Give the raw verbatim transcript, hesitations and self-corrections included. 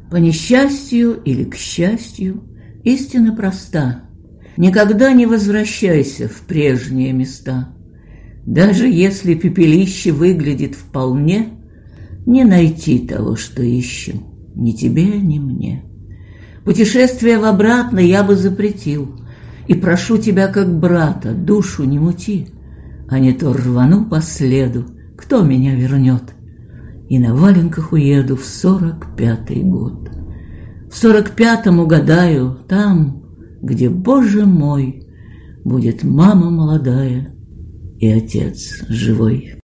По несчастью или к счастью, истина проста. Никогда не возвращайся в прежние места. Даже если пепелище выглядит вполне, не найти того, что ищем, ни тебе, ни мне. Путешествие в обратно я бы запретил, и прошу тебя, как брата, душу не мути, а не то рвану по следу, кто меня вернет, и на валенках уеду в сорок пятый год. В сорок пятом угадаю, там, где, Боже мой, будет мама молодая и отец живой.